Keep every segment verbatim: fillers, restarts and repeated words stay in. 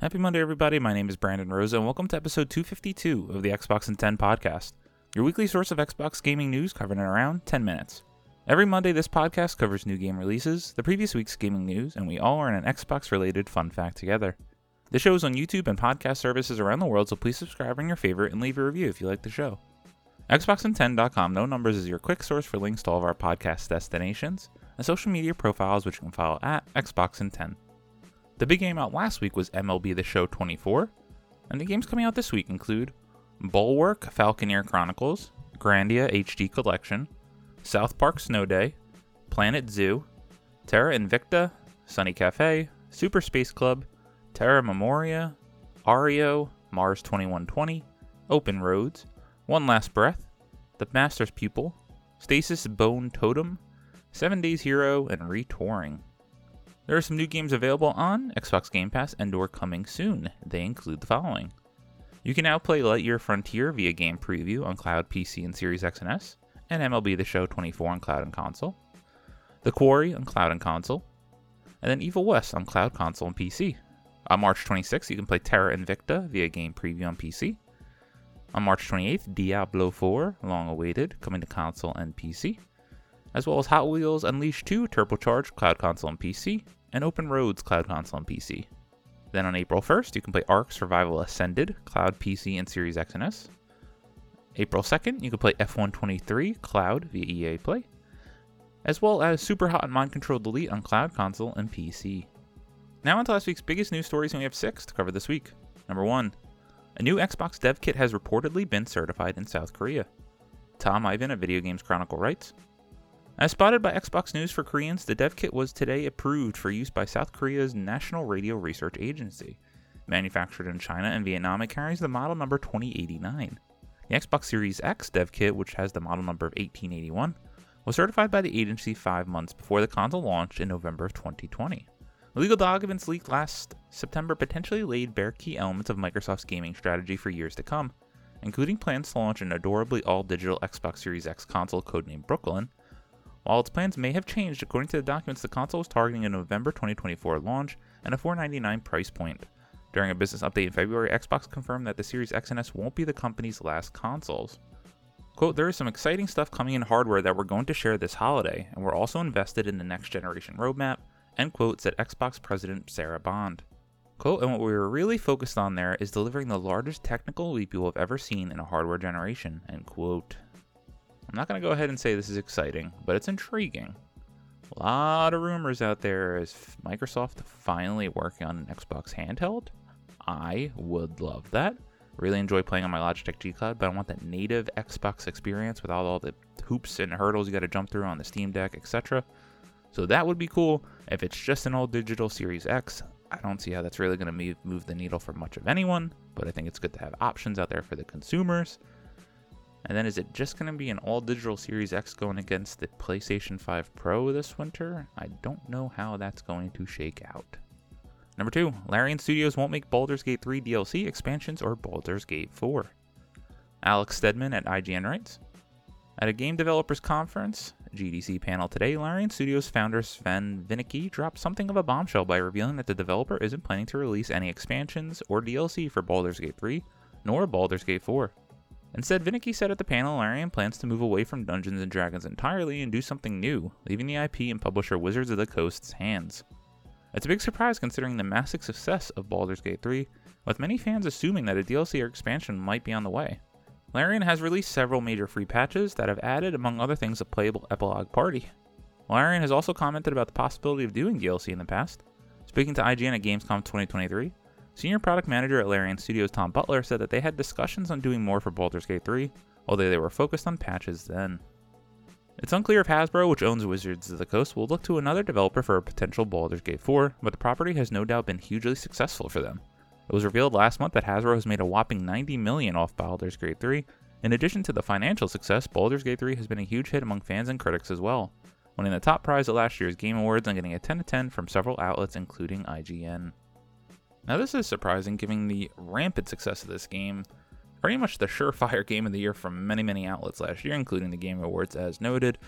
Happy Monday, everybody. My name is Brandon Rosa, and welcome to episode two fifty-two of the Xbox in ten podcast, your weekly source of Xbox gaming news covered in around ten minutes. Every Monday, this podcast covers new game releases, the previous week's gaming news, and we all learn an Xbox-related fun fact together. The show is on YouTube and podcast services around the world, so please subscribe on your favorite and leave a review if you like the show. Xbox in ten dot com No Numbers is your quick source for links to all of our podcast destinations and social media profiles, which you can follow at Xbox in ten. The big game out last week was M L B The Show twenty-four, and the games coming out this week include Bulwark Falconeer Chronicles, Grandia H D Collection, South Park Snow Day, Planet Zoo, Terra Invicta, Sunny Cafe, Super Space Club, Terra Memoria, Ario, Mars twenty-one twenty, Open Roads, One Last Breath, The Master's Pupil, Stasis Bone Totem, Seven Days Hero, and Retouring. There are some new games available on Xbox Game Pass and or coming soon. They include the following. You can now play Lightyear Frontier via Game Preview on Cloud, P C, and Series X and S, and M L B The Show twenty-four on Cloud and Console, The Quarry on Cloud and Console, and then Evil West on Cloud, Console, and P C. On March twenty-sixth, you can play Terra Invicta via Game Preview on P C. On March twenty-eighth, Diablo four, long awaited, coming to console and P C, as well as Hot Wheels Unleashed two Turbocharged, Cloud, Console, and P C, and Open Roads, Cloud, Console, and P C. Then on April first, you can play Ark Survival Ascended, Cloud, P C, and Series X and S. April second, you can play F one twenty-three, Cloud, via E A Play, as well as Super Hot and Mind Control Delete on Cloud, Console, and P C. Now on to last week's biggest news stories, and we have six to cover this week. Number one, a new Xbox dev kit has reportedly been certified in South Korea. Tom Ivan at Video Games Chronicle writes, as spotted by Xbox News for Koreans, the dev kit was today approved for use by South Korea's National Radio Research Agency. Manufactured in China and Vietnam, it carries the model number twenty eighty-nine. The Xbox Series X dev kit, which has the model number of eighteen eighty-one, was certified by the agency five months before the console launched in November of twenty twenty. Legal documents leaked last September potentially laid bare key elements of Microsoft's gaming strategy for years to come, including plans to launch an adorably all-digital Xbox Series X console codenamed Brooklyn. While its plans may have changed, according to the documents, the console was targeting a November twenty twenty-four launch and a four ninety-nine price point. During a business update in February, Xbox confirmed that the Series X and S won't be the company's last consoles. Quote, there is some exciting stuff coming in hardware that we're going to share this holiday, and we're also invested in the next generation roadmap, end quote, said Xbox President Sarah Bond. Quote, and what we were really focused on there is delivering the largest technical leap you will have ever seen in a hardware generation, end quote. I'm not going to go ahead and say this is exciting, but it's intriguing. A lot of rumors out there. Is Microsoft finally working on an Xbox handheld? I would love that. Really enjoy playing on my Logitech G Cloud, but I want that native Xbox experience without all the hoops and hurdles you got to jump through on the Steam Deck, et cetera. So that would be cool. If it's just an all-digital Series X, I don't see how that's really going to move the needle for much of anyone, but I think it's good to have options out there for the consumers. And then is it just going to be an all-digital Series X going against the PlayStation five Pro this winter? I don't know how that's going to shake out. Number two, Larian Studios won't make Baldur's Gate three D L C expansions or Baldur's Gate four. Alex Stedman at I G N writes, at a game developers conference, G D C panel today, Larian Studios founder Sven Vinicki dropped something of a bombshell by revealing that the developer isn't planning to release any expansions or D L C for Baldur's Gate three, nor Baldur's Gate four. Instead, Vinicki said at the panel, Larian plans to move away from Dungeons and Dragons entirely and do something new, leaving the I P and publisher Wizards of the Coast's hands. It's a big surprise considering the massive success of Baldur's Gate three, with many fans assuming that a D L C or expansion might be on the way. Larian has released several major free patches that have added, among other things, a playable epilogue party. Larian has also commented about the possibility of doing D L C in the past. Speaking to I G N at Gamescom twenty twenty-three, Senior Product Manager at Larian Studios Tom Butler said that they had discussions on doing more for Baldur's Gate three, although they were focused on patches then. It's unclear if Hasbro, which owns Wizards of the Coast, will look to another developer for a potential Baldur's Gate four, but the property has no doubt been hugely successful for them. It was revealed last month that Hasbro has made a whopping ninety million dollars off Baldur's Gate three. In addition to the financial success, Baldur's Gate three has been a huge hit among fans and critics as well, winning the top prize at last year's Game Awards and getting a ten out of ten from several outlets including I G N. Now this is surprising given the rampant success of this game, pretty much the surefire game of the year from many many outlets last year, including the Game Awards as noted.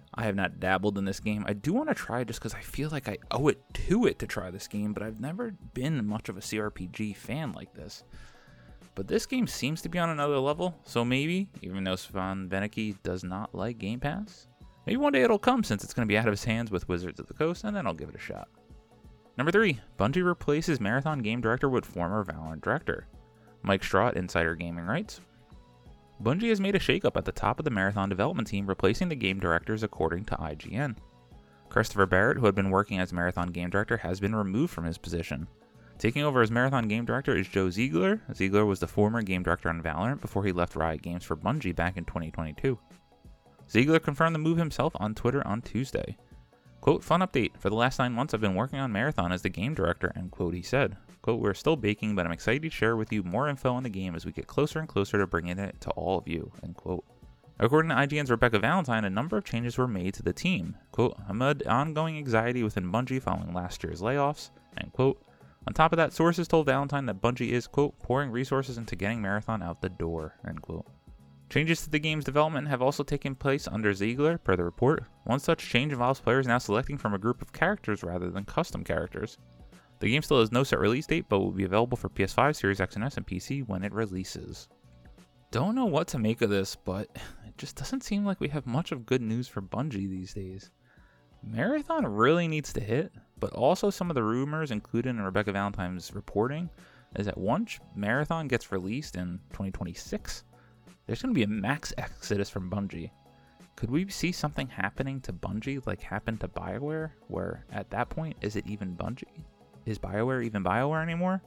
I have not dabbled in this game. I do want to try it just because I feel like I owe it to it to try this game, but I've never been much of a C R P G fan like this. But this game seems to be on another level, so maybe, even though Svan Beneke does not like Game Pass, maybe one day it'll come since it's going to be out of his hands with Wizards of the Coast, and then I'll give it a shot. Number three, Bungie replaces Marathon game director with former Valorant director. Mike Straw at Insider Gaming writes, Bungie has made a shakeup at the top of the Marathon development team, replacing the game directors according to I G N. Christopher Barrett, who had been working as Marathon game director, has been removed from his position. Taking over as Marathon game director is Joe Ziegler. Ziegler was the former game director on Valorant before he left Riot Games for Bungie back in twenty twenty-two. Ziegler confirmed the move himself on Twitter on Tuesday. Quote, fun update. For the last nine months, I've been working on Marathon as the game director, end quote, he said. Quote, we're still baking, but I'm excited to share with you more info on the game as we get closer and closer to bringing it to all of you, end quote. According to I G N's Rebecca Valentine, a number of changes were made to the team. Quote, amid ongoing anxiety within Bungie following last year's layoffs, end quote. On top of that, sources told Valentine that Bungie is, quote, pouring resources into getting Marathon out the door, end quote. Changes to the game's development have also taken place under Ziegler, per the report. One such change involves players now selecting from a group of characters rather than custom characters. The game still has no set release date, but will be available for P S five, Series X and S, and P C when it releases. Don't know what to make of this, but it just doesn't seem like we have much of good news for Bungie these days. Marathon really needs to hit, but also some of the rumors included in Rebecca Valentine's reporting is that once Marathon gets released in twenty twenty-six, there's going to be a max exodus from Bungie. Could we see something happening to Bungie like happened to BioWare, where at that point, is it even Bungie? Is BioWare even BioWare anymore?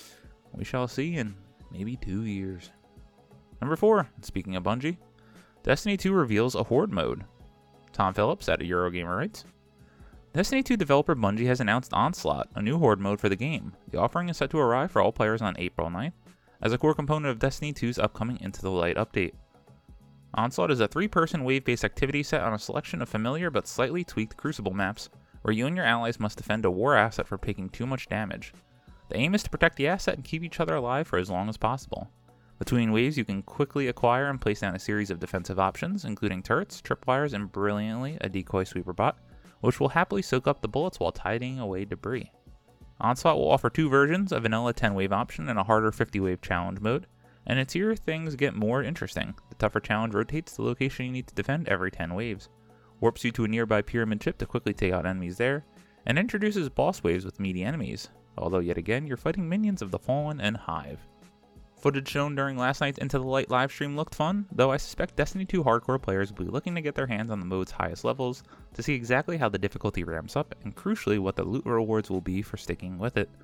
We shall see in maybe two years. Number four, speaking of Bungie, Destiny two reveals a Horde mode. Tom Phillips at Eurogamer writes, Destiny two developer Bungie has announced Onslaught, a new Horde mode for the game. The offering is set to arrive for all players on April ninth, as a core component of Destiny two's upcoming Into the Light update. Onslaught is a three-person wave-based activity set on a selection of familiar but slightly tweaked Crucible maps, where you and your allies must defend a war asset from taking too much damage. The aim is to protect the asset and keep each other alive for as long as possible. Between waves, you can quickly acquire and place down a series of defensive options, including turrets, tripwires, and brilliantly, a decoy sweeper bot, which will happily soak up the bullets while tidying away debris. Onslaught will offer two versions, a vanilla ten-wave option and a harder fifty-wave challenge mode, and it's here things get more interesting. The tougher challenge rotates the location you need to defend every ten waves, warps you to a nearby pyramid chip to quickly take out enemies there, and introduces boss waves with meaty enemies, although yet again you're fighting minions of the Fallen and Hive. Footage shown during last night's Into the Light livestream looked fun, though I suspect Destiny two hardcore players will be looking to get their hands on the mode's highest levels to see exactly how the difficulty ramps up, and crucially what the loot rewards will be for sticking with it.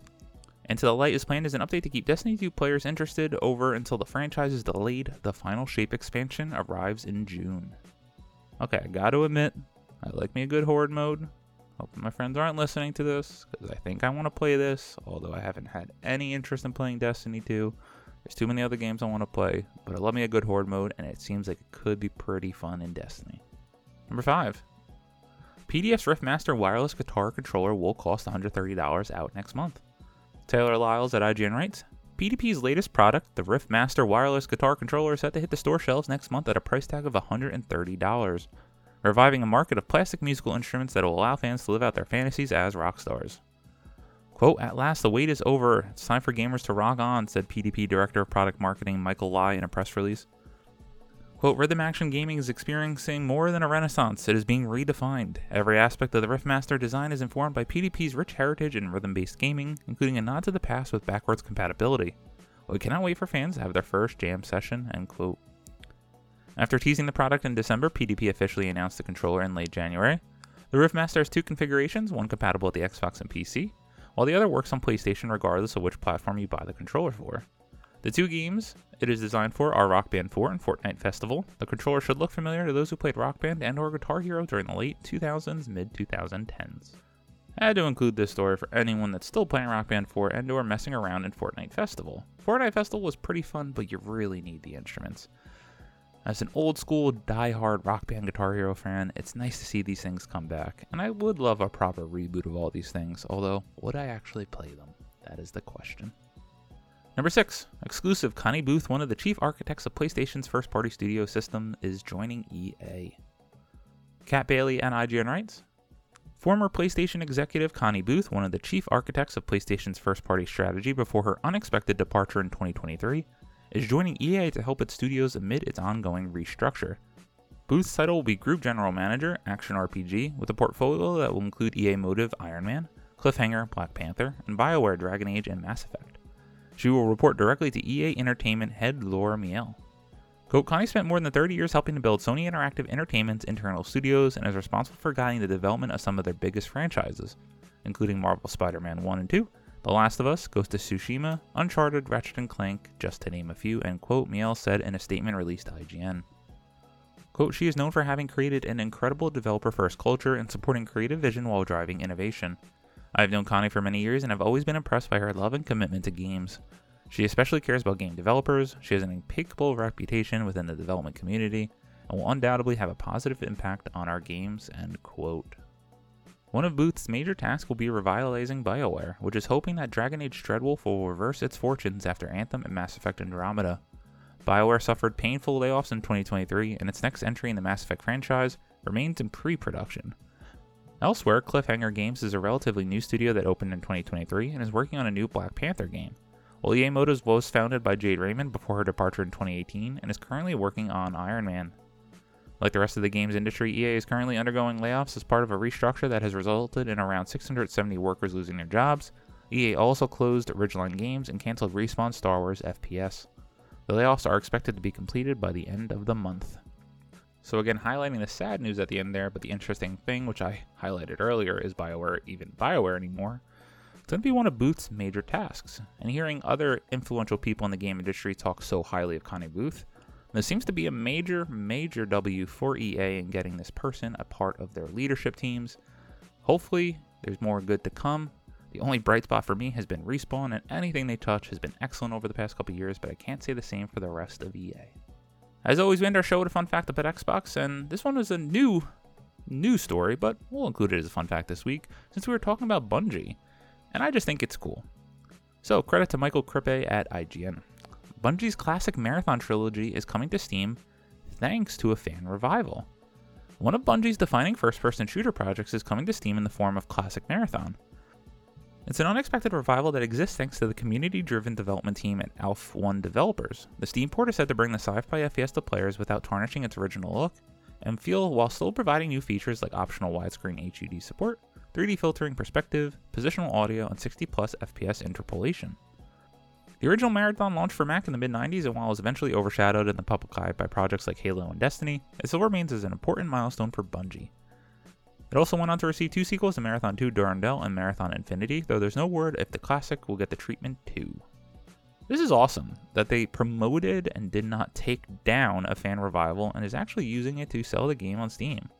Into the Light is planned as an update to keep Destiny two players interested over until the franchise is delayed. The final Shape expansion arrives in June. Okay, I gotta admit, I like me a good Horde mode. Hope my friends aren't listening to this, because I think I want to play this, although I haven't had any interest in playing Destiny two. There's too many other games I want to play, but I love me a good Horde mode, and it seems like it could be pretty fun in Destiny. Number five. P D F's Riftmaster wireless guitar controller will cost one hundred thirty dollars out next month. Taylor Lyles at I G N writes, P D P's latest product, the Riftmaster wireless guitar controller, is set to hit the store shelves next month at a price tag of one hundred thirty dollars. Reviving a market of plastic musical instruments that will allow fans to live out their fantasies as rock stars. Quote, at last the wait is over. It's time for gamers to rock on, said P D P Director of Product Marketing Michael Lai in a press release. Quote, Rhythm Action Gaming is experiencing more than a renaissance. It is being redefined. Every aspect of the Riftmaster design is informed by P D P's rich heritage in rhythm-based gaming, including a nod to the past with backwards compatibility. We cannot wait for fans to have their first jam session, end quote. After teasing the product in December, P D P officially announced the controller in late January. The Riftmaster has two configurations, one compatible with the Xbox and P C, while the other works on PlayStation regardless of which platform you buy the controller for. The two games it is designed for are Rock Band four and Fortnite Festival. The controller should look familiar to those who played Rock Band and or Guitar Hero during the late two thousands, mid twenty tens. I had to include this story for anyone that's still playing Rock Band four and or messing around in Fortnite Festival. Fortnite Festival was pretty fun, but you really need the instruments. As an old school, die-hard Rock Band Guitar Hero fan, it's nice to see these things come back, and I would love a proper reboot of all these things, although, would I actually play them? That is the question. Number six, exclusive, Connie Booth, one of the chief architects of PlayStation's first-party studio system, is joining E A. Kat Bailey at I G N writes, former PlayStation executive Connie Booth, one of the chief architects of PlayStation's first-party strategy before her unexpected departure in twenty twenty-three, is joining E A to help its studios amid its ongoing restructure. Booth's title will be Group General Manager, Action R P G, with a portfolio that will include E A Motive Iron Man, Cliffhanger Black Panther, and BioWare Dragon Age and Mass Effect. She will report directly to E A Entertainment head Laura Miele. Quote, Connie spent more than thirty years helping to build Sony Interactive Entertainment's internal studios and is responsible for guiding the development of some of their biggest franchises, including Marvel Spider-Man one and two, The Last of Us, Ghost of Tsushima, Uncharted, Ratchet and Clank, just to name a few, and quote, Miele said in a statement released to I G N. Quote, she is known for having created an incredible developer-first culture and supporting creative vision while driving innovation. I have known Connie for many years and have always been impressed by her love and commitment to games. She especially cares about game developers, she has an impeccable reputation within the development community, and will undoubtedly have a positive impact on our games, end quote. One of Booth's major tasks will be revitalizing BioWare, which is hoping that Dragon Age Dreadwolf will reverse its fortunes after Anthem and Mass Effect Andromeda. BioWare suffered painful layoffs in twenty twenty-three, and its next entry in the Mass Effect franchise remains in pre-production. Elsewhere, Cliffhanger Games is a relatively new studio that opened in twenty twenty-three and is working on a new Black Panther game, while E A Motive was founded by Jade Raymond before her departure in twenty eighteen and is currently working on Iron Man. Like the rest of the games industry, E A is currently undergoing layoffs as part of a restructure that has resulted in around six hundred seventy workers losing their jobs. E A also closed Ridgeline Games and canceled Respawn's Star Wars F P S. The layoffs are expected to be completed by the end of the month. So again, highlighting the sad news at the end there, but the interesting thing, which I highlighted earlier, is BioWare even BioWare anymore. It's going to be one of Booth's major tasks, and hearing other influential people in the game industry talk so highly of Connie Booth, this seems to be a major, major W for E A in getting this person a part of their leadership teams. Hopefully, there's more good to come. The only bright spot for me has been Respawn, and anything they touch has been excellent over the past couple years, but I can't say the same for the rest of E A. As always, we end our show with a fun fact about Xbox, and this one was a new, new story, but we'll include it as a fun fact this week, since we were talking about Bungie, and I just think it's cool. So, credit to Michael Krippe at I G N. Bungie's classic Marathon trilogy is coming to Steam thanks to a fan revival. One of Bungie's defining first-person shooter projects is coming to Steam in the form of Classic Marathon. It's an unexpected revival that exists thanks to the community-driven development team at Alpha one Developers. The Steam port is set to bring the sci-fi F P S to players without tarnishing its original look and feel, while still providing new features like optional widescreen H U D support, three D filtering perspective, positional audio, and sixty plus F P S interpolation. The original Marathon launched for Mac in the mid nineties, and while it was eventually overshadowed in the public eye by projects like Halo and Destiny, it still remains as an important milestone for Bungie. It also went on to receive two sequels to Marathon two Durandal and Marathon Infinity, though there's no word if the classic will get the treatment too. This is awesome that they promoted and did not take down a fan revival and is actually using it to sell the game on Steam.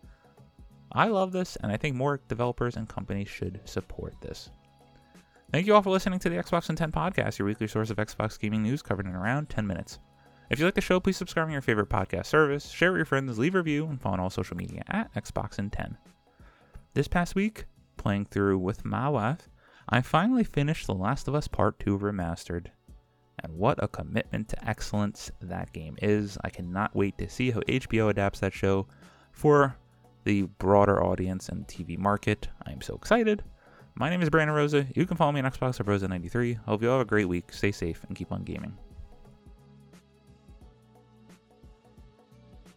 I love this, and I think more developers and companies should support this. Thank you all for listening to the Xbox in ten podcast, your weekly source of Xbox gaming news covered in around ten minutes. If you like the show, please subscribe on your favorite podcast service, share it with your friends, leave a review, and follow on all social media at Xbox in ten. This past week, playing through with my wife, I finally finished The Last of Us Part two Remastered. And what a commitment to excellence that game is. I cannot wait to see how H B O adapts that show for the broader audience and T V market. I am so excited. My name is Brandon Rosa. You can follow me on Xbox at Rosa ninety-three. Hope you all have a great week. Stay safe and keep on gaming.